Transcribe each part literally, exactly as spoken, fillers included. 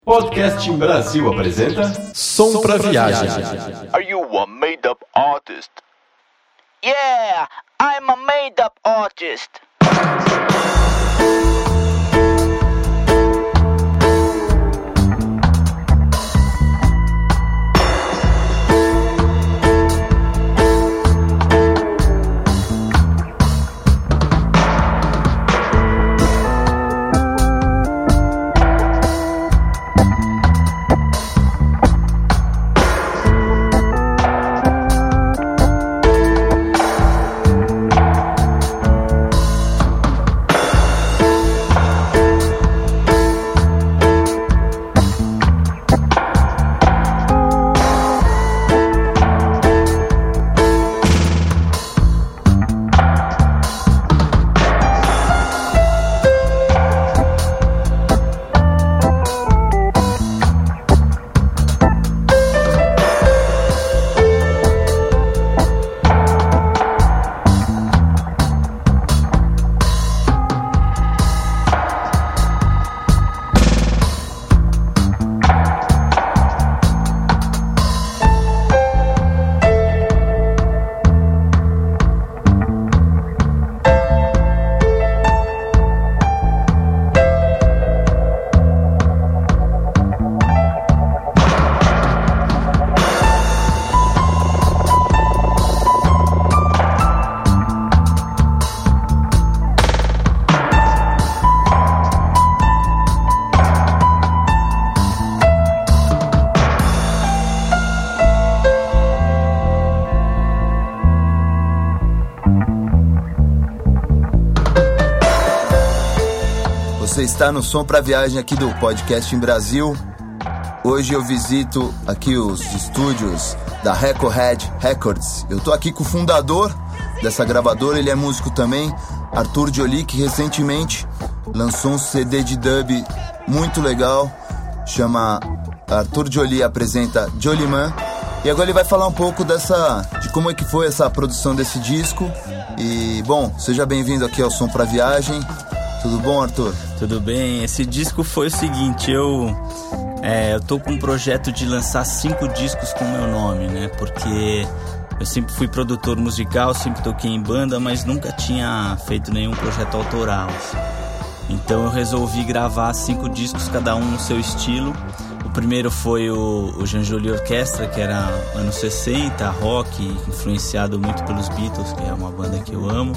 Podcast em Brasil apresenta Som pra Viagem. Are you a made-up artist? Yeah, I'm a made-up artist. Você está no Som pra Viagem aqui do Podcast em Brasil. Hoje eu visito aqui os estúdios da Recordhead Records. Eu tô aqui com o fundador dessa gravadora, ele é músico também, Arthur Joly, que recentemente lançou um C D de dub muito legal, chama Arthur Joly Apresenta Jolyman. E agora ele vai falar um pouco dessa, de como é que foi essa produção desse disco. E, bom, seja bem-vindo aqui ao Som pra Viagem. Tudo bom, Arthur? Tudo bem. Esse disco foi o seguinte, eu, é, eu tô com um projeto de lançar cinco discos com o meu nome, né? Porque eu sempre fui produtor musical, sempre toquei em banda, mas nunca tinha feito nenhum projeto autoral, assim. Então eu resolvi gravar cinco discos, cada um no seu estilo. O primeiro foi o, o Jean Joly Orquestra, que era anos sessenta, rock, influenciado muito pelos Beatles, que é uma banda que eu amo.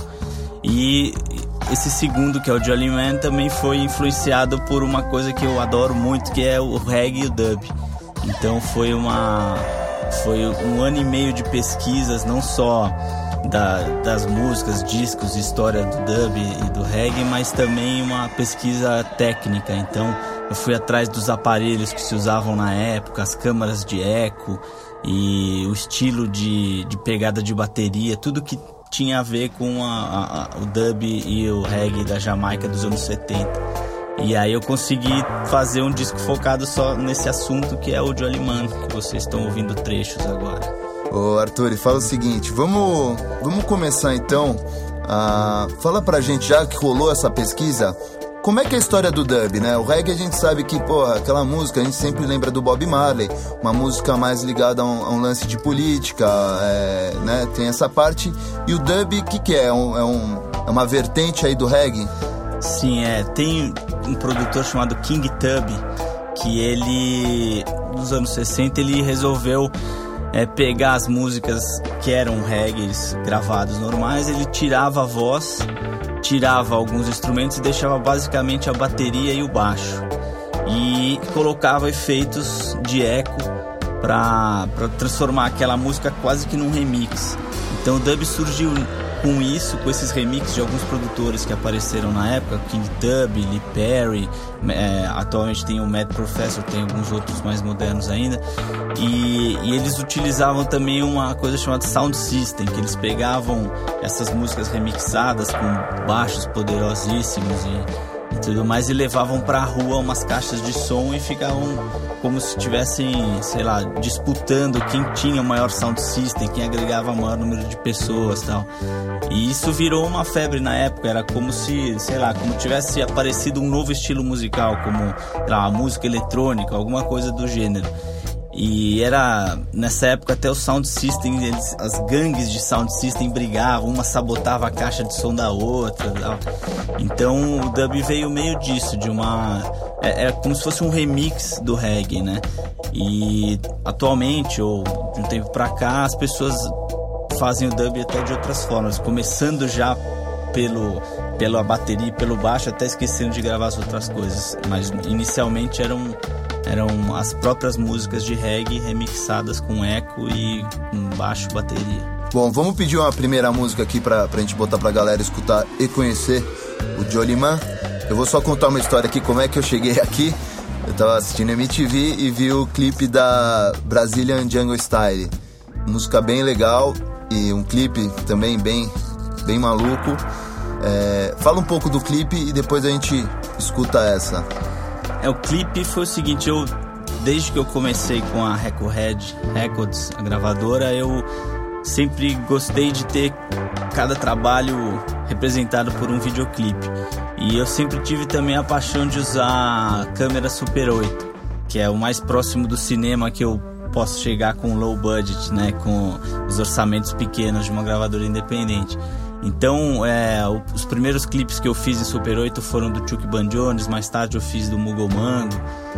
E esse segundo, que é o Jolyman, também foi influenciado por uma coisa que eu adoro muito, que é o reggae e o dub. Então foi uma foi um ano e meio de pesquisas, não só da, das músicas, discos, história do dub e do reggae, mas também uma pesquisa técnica. Então eu fui atrás dos aparelhos que se usavam na época, as câmaras de eco e o estilo de, de pegada de bateria, tudo que tinha a ver com a, a, a, o dub e o reggae da Jamaica dos anos setenta. E aí eu consegui fazer um disco focado só nesse assunto, que é o Jolyman, que vocês estão ouvindo trechos agora. Ô Arthur, e fala o seguinte, vamos, vamos começar então, a, fala pra gente, já que rolou essa pesquisa, como é que é a história do dub, né? O reggae a gente sabe que, porra, aquela música, a gente sempre lembra do Bob Marley, uma música mais ligada a um, a um lance de política, é, né? Tem essa parte. E o dub, o que que é? É, um, é, um, é uma vertente aí do reggae? Sim, é. Tem um produtor chamado King Tubby, que ele, nos anos sessenta, ele resolveu é, pegar as músicas que eram reggaes gravados normais, ele tirava a voz, tirava alguns instrumentos e deixava basicamente a bateria e o baixo. E colocava efeitos de eco para transformar aquela música quase que num remix. Então o dub surgiu com isso, com esses remixes de alguns produtores que apareceram na época, King Tubby, Lee Perry, é, atualmente tem o Mad Professor, tem alguns outros mais modernos ainda, e, e eles utilizavam também uma coisa chamada Sound System, que eles pegavam essas músicas remixadas com baixos poderosíssimos e tudo mais, e levavam pra rua umas caixas de som e ficavam como se estivessem, sei lá, disputando quem tinha o maior sound system, quem agregava o maior número de pessoas e tal. E isso virou uma febre na época, era como se, sei lá, como tivesse aparecido um novo estilo musical, como, sei lá, a música eletrônica, alguma coisa do gênero. E era, nessa época, até o sound system, eles, as gangues de sound system brigavam, uma sabotava a caixa de som da outra e tal. Então o dub veio meio disso, de uma... É, é como se fosse um remix do reggae, né? E atualmente, ou de um tempo pra cá, as pessoas fazem o dub até de outras formas, começando já pelo, pela bateria e pelo baixo, até esquecendo de gravar as outras coisas. Mas inicialmente eram... eram as próprias músicas de reggae remixadas com eco e com baixo, bateria. Bom, vamos pedir uma primeira música aqui pra, pra gente botar pra galera escutar e conhecer o Joliman. Eu vou só contar uma história aqui, como é que eu cheguei aqui. Eu tava assistindo M T V e vi o clipe da Brazilian Jungle Style. Música bem legal e um clipe também bem, bem maluco. É, fala um pouco do clipe e depois a gente escuta essa. É, o clipe foi o seguinte, eu, desde que eu comecei com a Record Records, a gravadora, eu sempre gostei de ter cada trabalho representado por um videoclipe. E eu sempre tive também a paixão de usar a câmera Super oito, que é o mais próximo do cinema que eu posso chegar com low budget, né, com os orçamentos pequenos de uma gravadora independente. Então, é, os primeiros clipes que eu fiz em Super oito foram do Chuck Ban Jones, mais tarde eu fiz do Mugomango,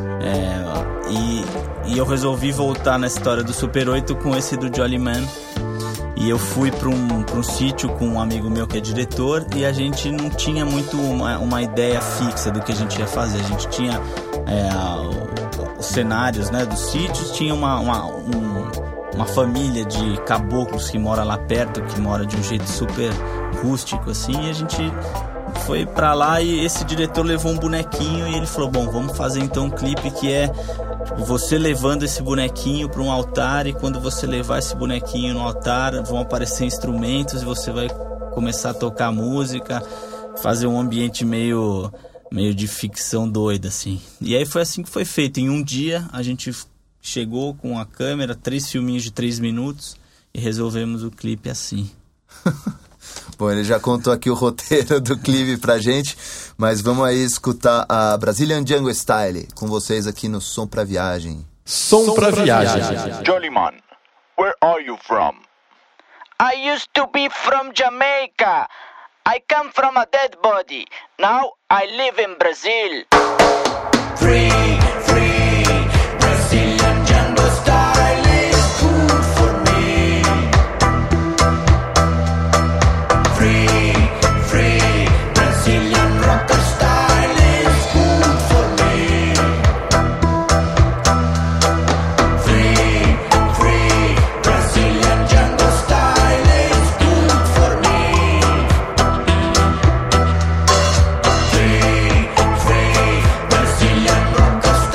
é, e, e eu resolvi voltar na história do Super oito com esse do Joliman. E eu fui para um, para um sítio com um amigo meu que é diretor, e a gente não tinha muito uma, uma ideia fixa do que a gente ia fazer. A gente tinha é, os cenários, né, dos sítios, tinha uma... uma um, uma família de caboclos que mora lá perto, que mora de um jeito super rústico, assim, e a gente foi pra lá e esse diretor levou um bonequinho e ele falou, bom, vamos fazer então um clipe que é você levando esse bonequinho para um altar, e quando você levar esse bonequinho no altar, vão aparecer instrumentos e você vai começar a tocar música, fazer um ambiente meio, meio de ficção doida, assim. E aí foi assim que foi feito. Em um dia a gente chegou com a câmera, três filminhos de três minutos e resolvemos o clipe assim. Bom, ele já contou aqui o roteiro do clipe pra gente, mas vamos aí escutar a Brazilian Jungle Style com vocês aqui no Som Pra Viagem. Som Pra Viagem. Joliman, where are you from? I used to be from Jamaica. I come from a dead body. Now I live in Brazil. Free, free. Brazilian jungle style is good for me. Free, free. Brazilian rocker style is good for me. Free, free. Brazilian jungle style is good for me. Free, free. Brazilian rocker style.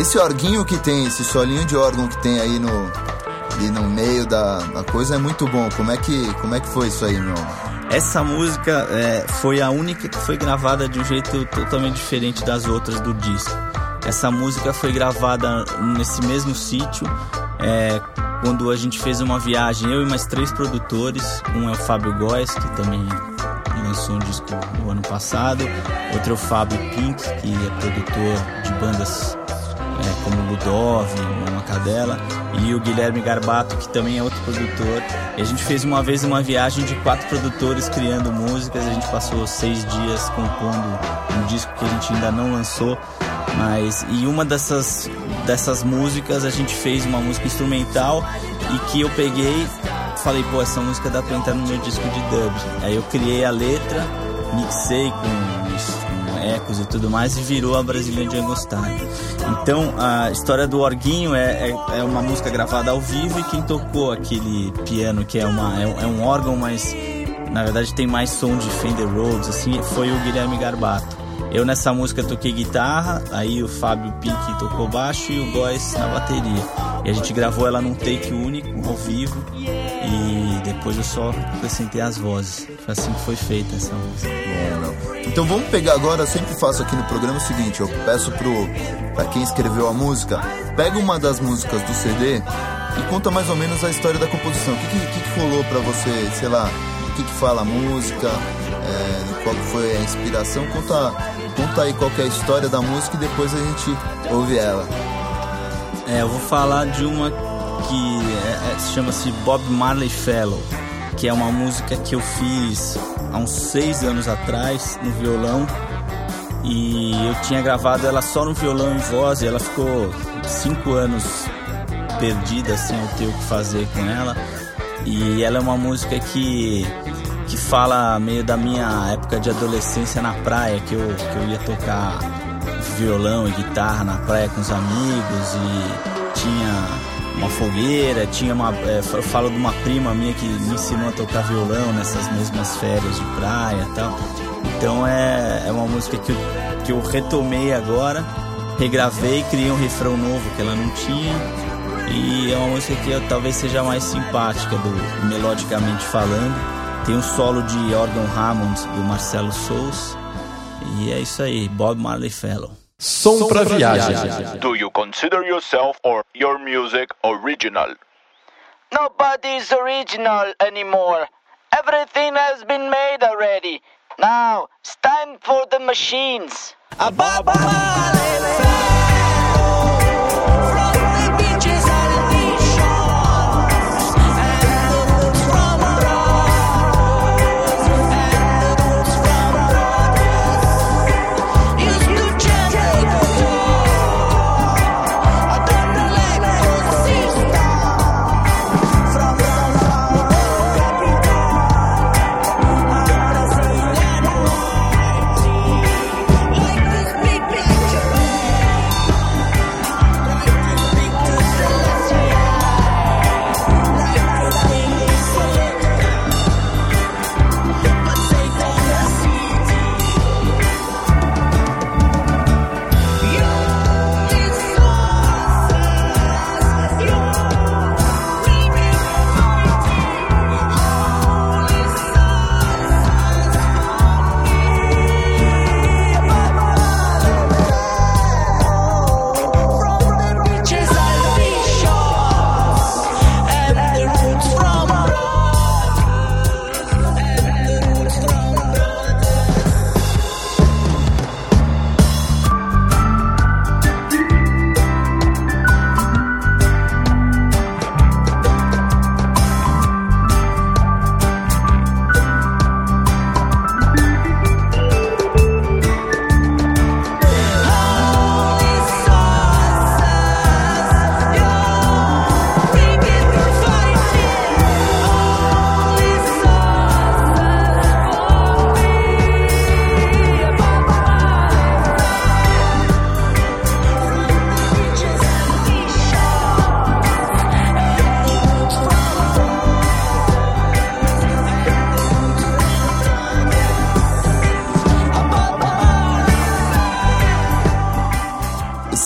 Esse orguinho que tem, esse solinho de órgão que tem aí no, ali no meio da, da coisa é muito bom. Como é que, como é que foi isso aí, meu? Essa música é, foi a única que foi gravada de um jeito totalmente diferente das outras do disco. Essa música foi gravada nesse mesmo sítio, é, quando a gente fez uma viagem, eu e mais três produtores. Um é o Fábio Góes, que também lançou um disco no ano passado. Outro é o Fábio Pink, que é produtor de bandas é, como Ludov, Mama Cadela. E o Guilherme Garbato, que também é outro produtor. E a gente fez uma vez uma viagem de quatro produtores criando músicas. A gente passou seis dias compondo um disco que a gente ainda não lançou. Mas, e uma dessas, dessas músicas a gente fez uma música instrumental e que eu peguei, falei, pô, essa música dá pra entrar no meu disco de dub. Aí eu criei a letra, mixei com, com ecos e tudo mais e virou a Brazilian Jungle Style. Então a história do Orguinho é, é, é uma música gravada ao vivo, e quem tocou aquele piano, que é, uma, é, é um órgão, mas na verdade tem mais som de Fender Rhodes, assim, foi o Guilherme Garbato. Eu nessa música toquei guitarra, aí o Fábio Pink tocou baixo e o Góes na bateria. E a gente gravou ela num take único, ao vivo, e depois eu só acrescentei as vozes. Foi assim que foi feita essa música. Bom, então vamos pegar agora, eu sempre faço aqui no programa o seguinte, eu peço pro, pra quem escreveu a música, pega uma das músicas do C D e conta mais ou menos a história da composição. O que, que, que rolou pra você, sei lá, o que, que fala a música, é, qual foi a inspiração, conta... Conta aí qual que é a história da música e depois a gente ouve ela. É, eu vou falar de uma que é, é, chama-se Bob Marley Fellow, que é uma música que eu fiz há uns seis anos atrás no violão, e eu tinha gravado ela só no violão e voz, e ela ficou cinco anos perdida, sem eu ter o que fazer com ela. E ela é uma música que... que fala meio da minha época de adolescência na praia, que eu, que eu ia tocar violão e guitarra na praia com os amigos, e tinha uma fogueira, tinha uma, é, eu falo de uma prima minha que me ensinou a tocar violão nessas mesmas férias de praia e tal. Então é, é uma música que eu, que eu retomei agora, regravei, criei um refrão novo que ela não tinha, e é uma música que eu, talvez seja mais simpática, do, melodicamente falando. Tem um solo de órgão Hammond do Marcelo Souza. E é isso aí, Bob Marley Fellow. Som pra viagem. Do you consider yourself or your music original? Nobody is original anymore. Everything has been made already. Now, it's time for the machines. A Bob Marley Fellow.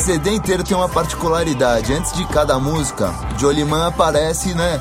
C D inteiro tem uma particularidade. Antes de cada música, Joliman aparece, né?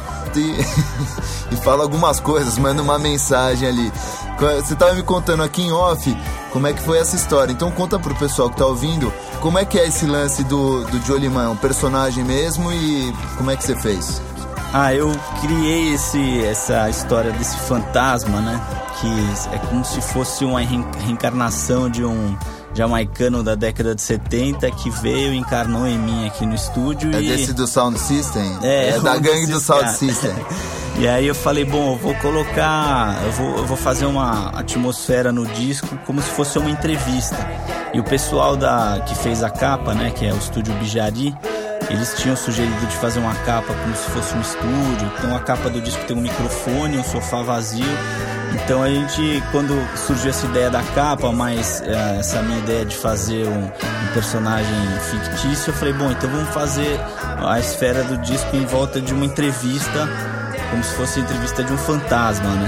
E, e fala algumas coisas, manda uma mensagem ali. Você tava me contando aqui em off como é que foi essa história. Então conta pro pessoal que tá ouvindo como é que é esse lance do, do Joliman, um personagem mesmo, e como é que você fez? Ah, eu criei esse, essa história desse fantasma, né? Que é como se fosse uma reencarnação de um jamaicano da década de setenta que veio e encarnou em mim aqui no estúdio. É e... desse do Sound System? É, é da gangue do Sound System. E aí eu falei, bom, eu vou colocar, eu vou, eu vou fazer uma atmosfera no disco como se fosse uma entrevista. E o pessoal da, que fez a capa, né, que é o Estúdio Bijari, eles tinham sugerido de fazer uma capa como se fosse um estúdio. Então a capa do disco tem um microfone, um sofá vazio. Então a gente, quando surgiu essa ideia da capa, mas uh, essa minha ideia de fazer um, um personagem fictício, eu falei, bom, então vamos fazer a esfera do disco em volta de uma entrevista, como se fosse a entrevista de um fantasma, né?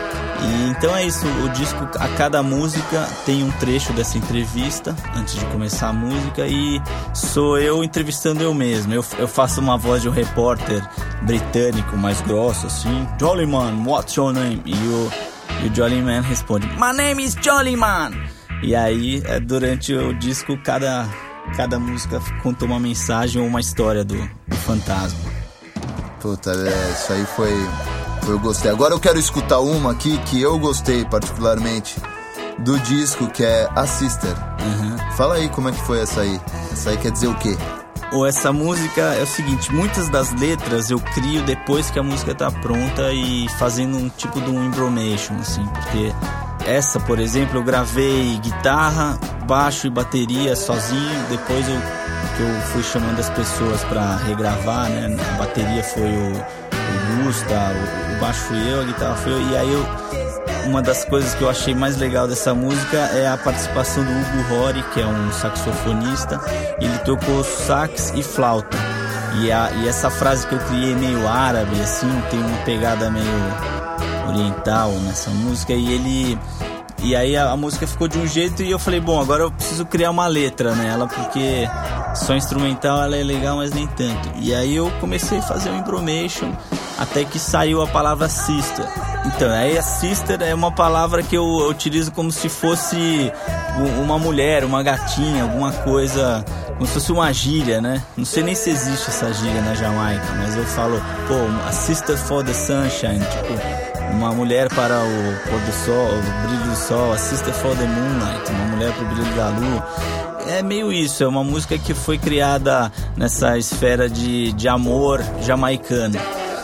E então é isso, o disco, a cada música tem um trecho dessa entrevista antes de começar a música, e sou eu entrevistando eu mesmo. Eu, eu faço uma voz de um repórter britânico mais grosso, assim, Joliman, what's your name? E o, e o Joliman responde, my name is Joliman. E aí, durante o disco, cada, cada música conta uma mensagem ou uma história do, do fantasma. Puta, é, isso aí foi... Eu gostei. Agora eu quero escutar uma aqui que eu gostei particularmente do disco, que é A Sister. Uhum. Fala aí como é que foi essa aí. Essa aí quer dizer o quê? Ou essa música é o seguinte, muitas das letras eu crio depois que a música tá pronta e fazendo um tipo de um embromation, assim, porque essa, por exemplo, eu gravei guitarra, baixo e bateria sozinho, depois eu, que eu fui chamando as pessoas pra regravar, né, a bateria foi o o Gusta, o, o baixo fui eu, a guitarra fui eu, e aí eu, uma das coisas que eu achei mais legal dessa música é a participação do Hugo Rory, que é um saxofonista. Ele tocou sax e flauta, e, a, e essa frase que eu criei meio árabe, assim, tem uma pegada meio oriental nessa música, e ele... E aí a, a música ficou de um jeito e eu falei, bom, agora eu preciso criar uma letra nela, porque só instrumental ela é legal, mas nem tanto. E aí eu comecei a fazer um embromation até que saiu a palavra sister. Então, aí a sister é uma palavra que eu utilizo como se fosse uma mulher, uma gatinha, alguma coisa, como se fosse uma gíria, né? Não sei nem se existe essa gíria na Jamaica, mas eu falo, pô, a sister for the sunshine, tipo... Uma mulher para o pôr do sol, o brilho do sol, a sister for the moonlight, uma mulher para o brilho da lua. É meio isso, é uma música que foi criada nessa esfera de, de amor jamaicano.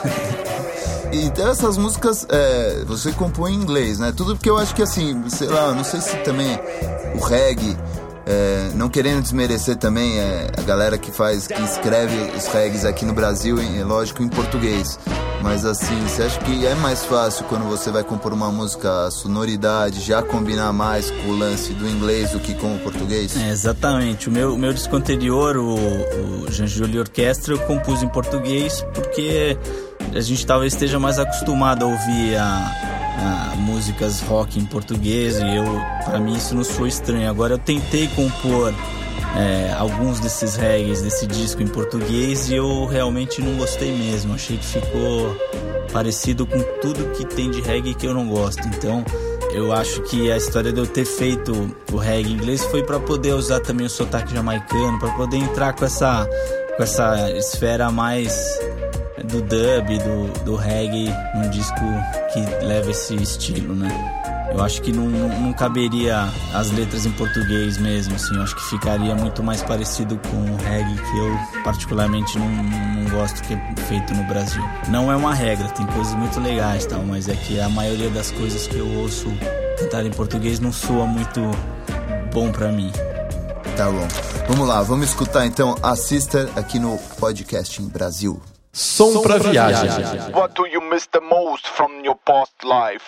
Então essas músicas é, você compõe em inglês, né? Tudo porque eu acho que assim, sei lá, não sei se também o reggae, é, não querendo desmerecer também é, a galera que faz, que escreve os reggaes aqui no Brasil, em, lógico, em português. Mas assim, você acha que é mais fácil quando você vai compor uma música, a sonoridade já combinar mais com o lance do inglês do que com o português? É, exatamente. O meu, o meu disco anterior, o, o Jean Jolie Orquestra, eu compus em português porque a gente talvez esteja mais acostumado a ouvir a, a músicas rock em português, e eu, pra mim isso não foi estranho. Agora eu tentei compor É, alguns desses reggaes desse disco em português e eu realmente não gostei mesmo. Achei que ficou parecido com tudo que tem de reggae que eu não gosto. Então eu acho que a história de eu ter feito o reggae em inglês foi para poder usar também o sotaque jamaicano, para poder entrar com essa, com essa esfera mais do dub, do, do reggae num disco que leva esse estilo, né? Eu acho que não, não caberia as letras em português mesmo, assim. Eu acho que ficaria muito mais parecido com o reggae, que eu particularmente não, não gosto, que é feito no Brasil. Não é uma regra, tem coisas muito legais, tal, mas é que a maioria das coisas que eu ouço cantar em português não soa muito bom pra mim. Tá bom. Vamos lá, vamos escutar então a Sister aqui no Podcast em Brasil. Som pra viagem. What do you miss the most from your past life?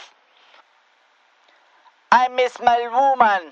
I miss my woman.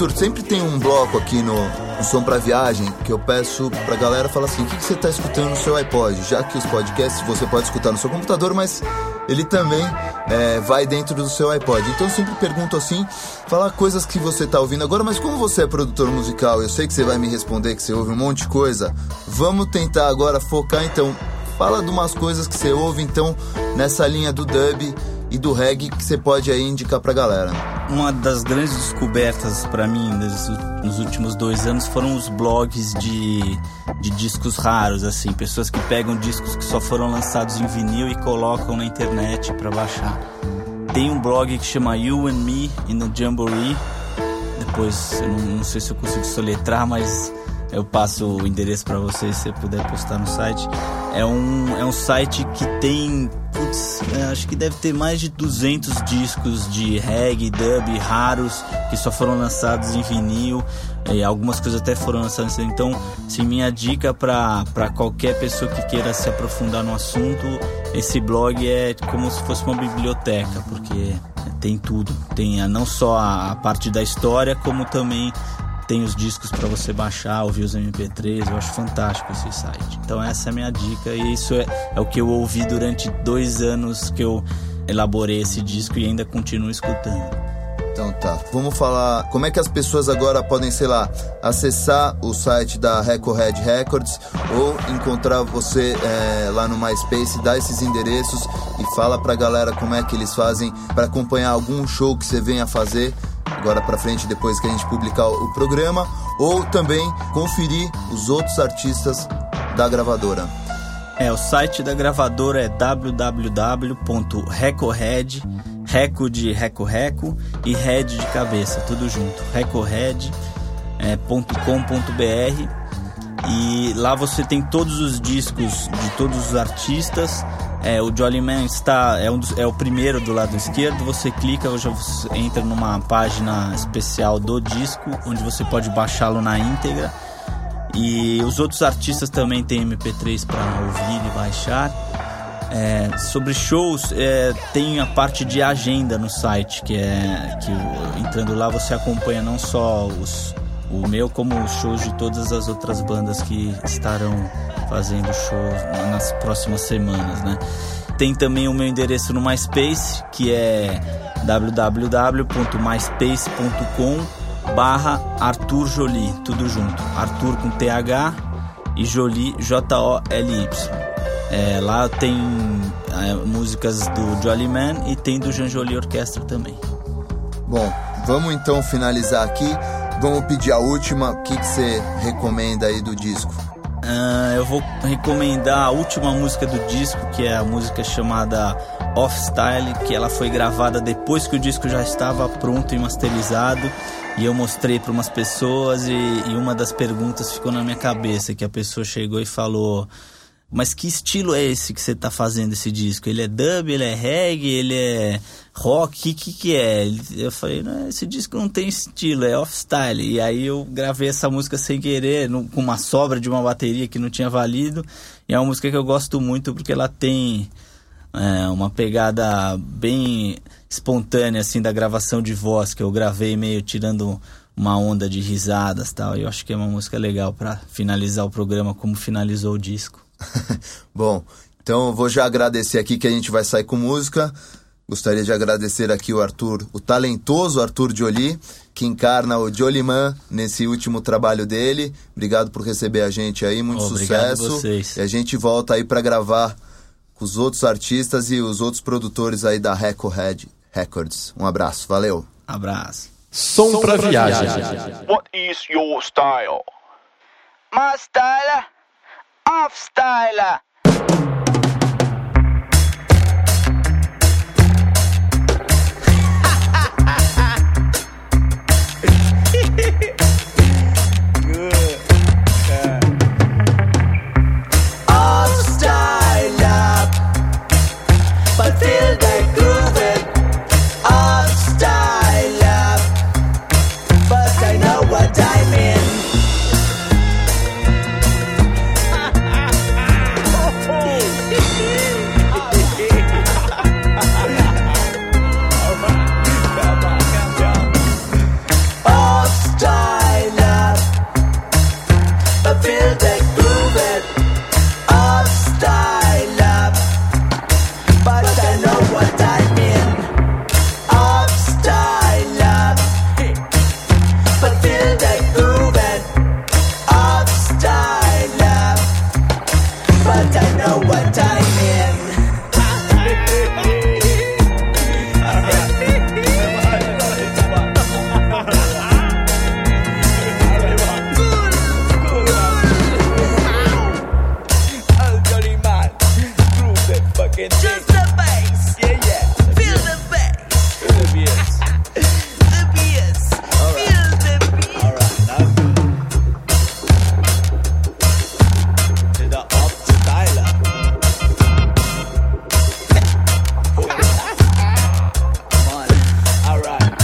Arthur, sempre tem um bloco aqui no, no Som Pra Viagem que eu peço pra galera falar assim, o que, que você tá escutando no seu iPod? Já que os podcasts você pode escutar no seu computador, mas ele também é, vai dentro do seu iPod. Então eu sempre pergunto assim, falar coisas que você tá ouvindo agora, mas como você é produtor musical, eu sei que você vai me responder que você ouve um monte de coisa, vamos tentar agora focar, então, fala de umas coisas que você ouve, então, nessa linha do dub e do reggae que você pode aí indicar pra galera. Uma das grandes descobertas pra mim nos últimos dois anos foram os blogs de, de discos raros, assim, pessoas que pegam discos que só foram lançados em vinil e colocam na internet pra baixar. Tem um blog que chama You and Me in the Jamboree, depois eu não, não sei se eu consigo soletrar, mas eu passo o endereço pra vocês se você puder postar no site. É um, é um site que tem, putz, acho que deve ter mais de duzentos discos de reggae, dub, raros, que só foram lançados em vinil, e algumas coisas até foram lançadas. Então, assim, minha dica pra, pra qualquer pessoa que queira se aprofundar no assunto, esse blog é como se fosse uma biblioteca, porque tem tudo. Tem não só a parte da história, como também tem os discos para você baixar, ouvir os M P três. Eu acho fantástico esse site. Então essa é a minha dica, e isso é, é o que eu ouvi durante dois anos que eu elaborei esse disco e ainda continuo escutando. Então tá, vamos falar como é que as pessoas agora podem, sei lá, acessar o site da Record Records ou encontrar você é, lá no MySpace, dá esses endereços e fala pra galera como é que eles fazem para acompanhar algum show que você venha fazer agora pra frente, depois que a gente publicar o programa, ou também conferir os outros artistas da gravadora. É, o site da gravadora é w w w ponto recordhead, reco de reco-reco e head de cabeça, tudo junto, recordhead ponto com ponto b r, e lá você tem todos os discos de todos os artistas. É, o Jolly Man está, é, um dos, é o primeiro do lado esquerdo. Você clica, já você entra numa página especial do disco, onde você pode baixá-lo na íntegra. E os outros artistas também têm M P três para ouvir e baixar. É, sobre shows, é, tem a parte de agenda no site, que é que entrando lá você acompanha não só os, o meu, como os shows de todas as outras bandas que estarão fazendo shows nas próximas semanas, né? Tem também o meu endereço no MySpace, que é w w w ponto myspace ponto com barra Arthur Joly, tudo junto, Arthur com T H e Joly, J O L Y. É, lá tem é, músicas do Jolly Man e tem do Jean Joly Orquestra também. Bom, vamos então finalizar aqui. Vamos pedir a última. O que você recomenda aí do disco? Uh, eu vou recomendar a última música do disco, que é a música chamada Off Style, que ela foi gravada depois que o disco já estava pronto e masterizado, e eu mostrei para umas pessoas, e, e uma das perguntas ficou na minha cabeça, que a pessoa chegou e falou: mas que estilo é esse que você tá fazendo esse disco? Ele é dub, ele é reggae, ele é rock, o que, que que é? Eu falei, não, esse disco não tem estilo, é off-style. E aí eu gravei essa música sem querer, no, com uma sobra de uma bateria que não tinha valido. E é uma música que eu gosto muito porque ela tem é, uma pegada bem espontânea, assim, da gravação de voz, que eu gravei meio tirando uma onda de risadas e tal. E eu acho que é uma música legal para finalizar o programa como finalizou o disco. Bom, então eu vou já agradecer aqui que a gente vai sair com música. Gostaria de agradecer aqui o Arthur, o talentoso Arthur Joly, que encarna o Jolly Man nesse último trabalho dele. Obrigado por receber a gente aí, muito Obrigado sucesso. A vocês. E a gente volta aí para gravar com os outros artistas e os outros produtores aí da Record Records. Um abraço, valeu. Abraço. Som pra viagem. What is your style? My style? Off style. feel the groove of style, but I know what I mean. Of style, but feel the groove of style, but I know what I mean. Just the bass, yeah, yeah. Feel the bass, feel the bass, the bass, feel the beat. Alright, now to the up styler. Come on, alright.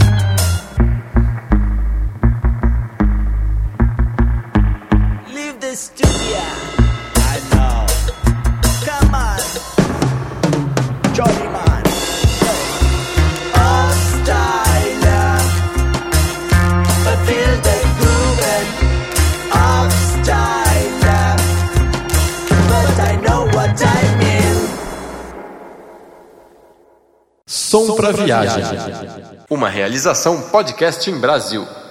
Leave the studio. I know. Come on. Johnny man, of style, but feel the groove of style, but I know what I mean. Som pra Viagem. Uma realização Podcast em Brasil.